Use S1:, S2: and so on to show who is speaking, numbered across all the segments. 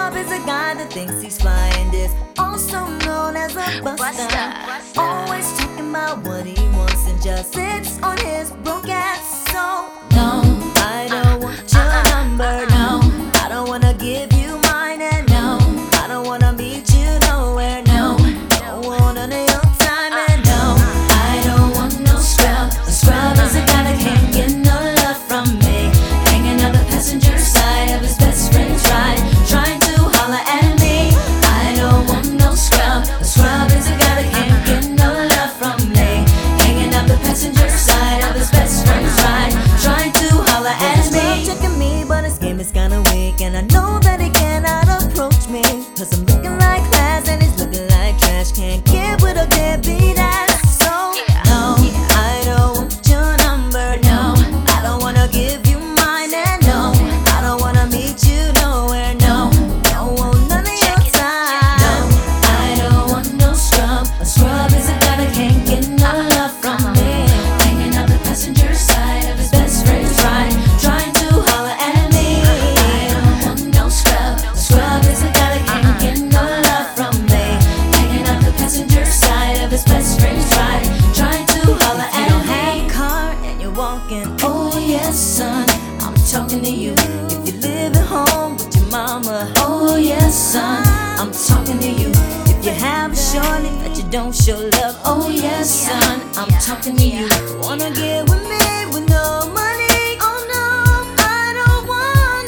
S1: Scrub is a guy that thinks he's fly and is also known as a buster. Always talking about what he wants and just sits on his broke ass. So no, I don't want your number. No, I don't wanna give you mine. And no, I don't wanna meet you nowhere. No, don't want none of your time. And no, I don't want no scrub. A scrub is a guy that can't get no love from me, hanging on the passenger side of his best friend's ride, trying to holler at me. I don't want no scrub. A scrub is a guy that can't get no love from me, hanging on the passenger side of his best friend's ride, trying to holler at me. Checking me, but his game is kinda weak, and I know that he cannot approach me, cause I'm looking like class and he's looking like trash. Can't get with a deadbeat ass. So no, I don't want your number. No, I don't wanna give you mine. And no, I don't wanna meet you nowhere. No, don't want none of your time. No, I don't want no scrub. A scrub is a guy that can't get no love from me, hanging on the passenger side of his best friend's ride, trying to holler at me. I don't want no scrub. A scrub is a guy that can't get no love from me, hanging on the passenger side of his best friend's ride, trying to holler at me. You don't have a car and you're walking. Oh yes, son, I'm talking to you. If you live at home with your mama. Oh yes, son, I'm talking to you. If you have a shorty that you don't show love. Oh yes, son, I'm talking to you. Wanna get with me with no money? Oh no, I don't want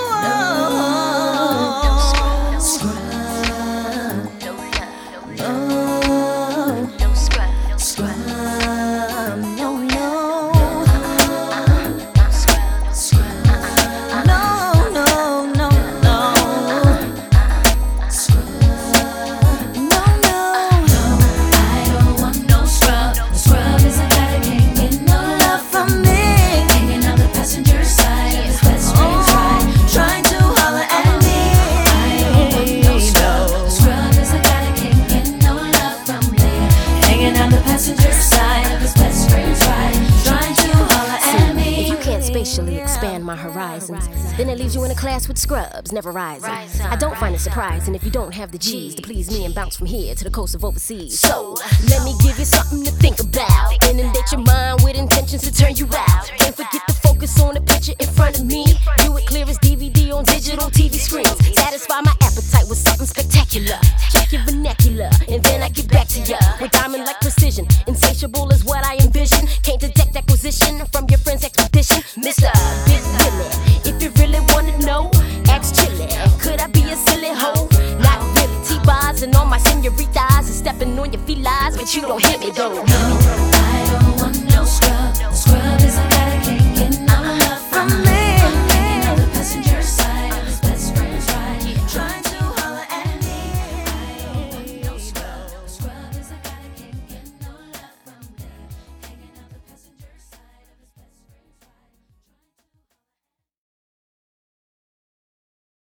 S1: no scrub. No scrub. No, no. Scrub. No, no, no, no. Scrub. No, no. I don't want no scrub. A scrub is a guy that can't get no love from me, hanging on the passenger side of his best friend's ride, trying to holler at me. I don't want no scrub. A scrub is a guy that can't get no love from me, hanging on the passenger side of his best friend's ride, trying to holler at me.
S2: If you can't spatially expand my horizons, then it leaves you in a class with scrubs, never rising. I don't find it surprising if you don't have the G's to please me and bounce from here to the coast of overseas. So, let me give you something to think about. Inundate your mind with intentions to turn you out. Don't forget to focus on the picture in front of me. View it clear as DVD on digital TV screens. Satisfy my appetite with something spectacular. Check your vernacular, and then I get back to ya with diamond-like precision. Insatiable is what I envision. Can't detect acquisition from your friend's expedition. Mr. Big Willie, if you really wanna know, ask Chili. Could I be a silly hoe? Not really. T-bars and all my senoritas and stepping on your felines, but you don't hit me though.